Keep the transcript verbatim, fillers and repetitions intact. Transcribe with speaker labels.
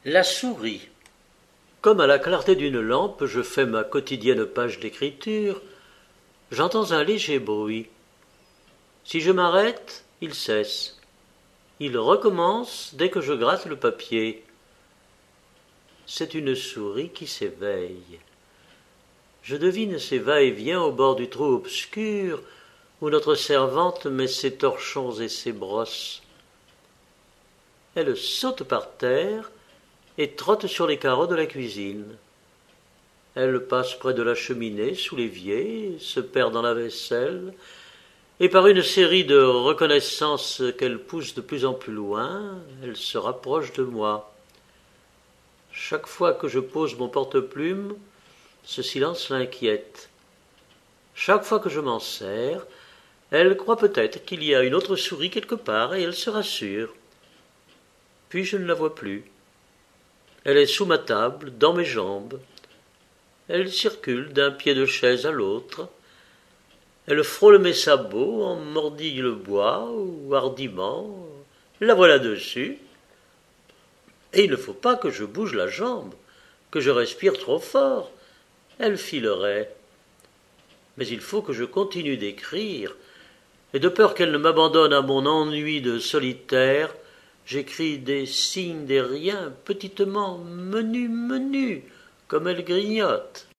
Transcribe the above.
Speaker 1: La souris. Comme à la clarté d'une lampe, je fais ma quotidienne page d'écriture, j'entends un léger bruit. Si je m'arrête, il cesse. Il recommence dès que je gratte le papier. C'est une souris qui s'éveille. Je devine ses va-et-vient au bord du trou obscur où notre servante met ses torchons et ses brosses. Elle saute par terre et trotte sur les carreaux de la cuisine. Elle passe près de la cheminée sous l'évier, se perd dans la vaisselle, et par une série de reconnaissances qu'elle pousse de plus en plus loin, elle se rapproche de moi. Chaque fois que je pose mon porte-plume, ce silence l'inquiète. Chaque fois que je m'en sers, elle croit peut-être qu'il y a une autre souris quelque part et elle se rassure. Puis je ne la vois plus. Elle est sous ma table, dans mes jambes. Elle circule d'un pied de chaise à l'autre. Elle frôle mes sabots, en mordille le bois, ou hardiment. La voilà dessus. Et il ne faut pas que je bouge la jambe, que je respire trop fort. Elle filerait. Mais il faut que je continue d'écrire, et de peur qu'elle ne m'abandonne à mon ennui de solitaire, j'écris des signes, des riens, petitement, menus, menus, comme elle grignote.